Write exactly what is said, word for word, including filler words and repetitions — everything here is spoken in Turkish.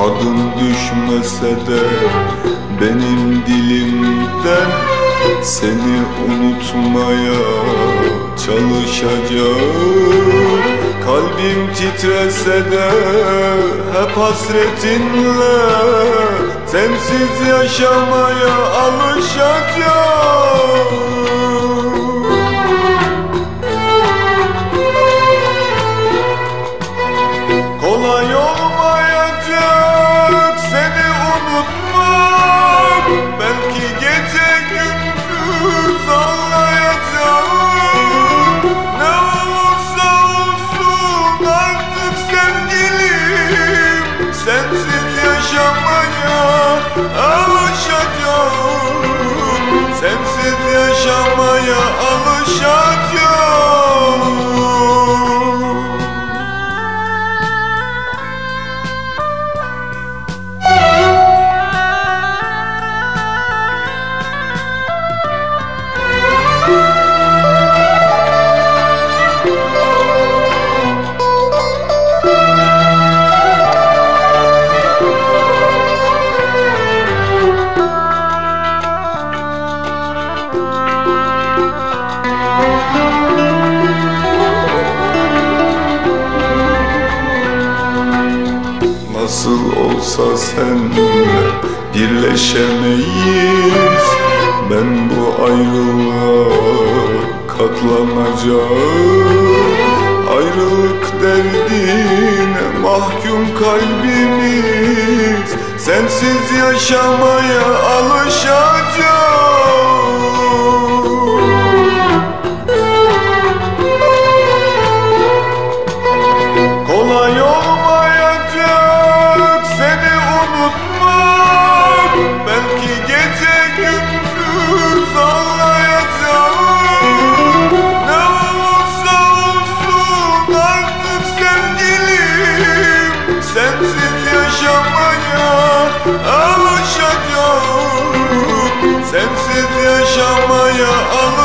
Adın düşmese de benim dilimden, seni unutmaya çalışacağım. Kalbim titrese de hep hasretinle, sensiz yaşamaya alışacağım. Kolay olmayacak seni unutmak, belki gece gündüz ağlayacağım. Ne olursa olsun artık sevgilim, sensiz yaşamaya alışacağım. Sensiz yaşamaya alışacağım. Nasıl olsa seninle birleşemeyiz, ben bu ayrılığa katlanacağım. Ayrılık derdine mahkum kalbimiz, sensiz yaşamaya alışacağım. Kolay olmayacak seni unutmak, belki gece gündüz ağlayacağım. Ne olursa olsun artık sevgilim, sensiz yaşamaya alışacağım. Sensiz yaşamaya alışacağım.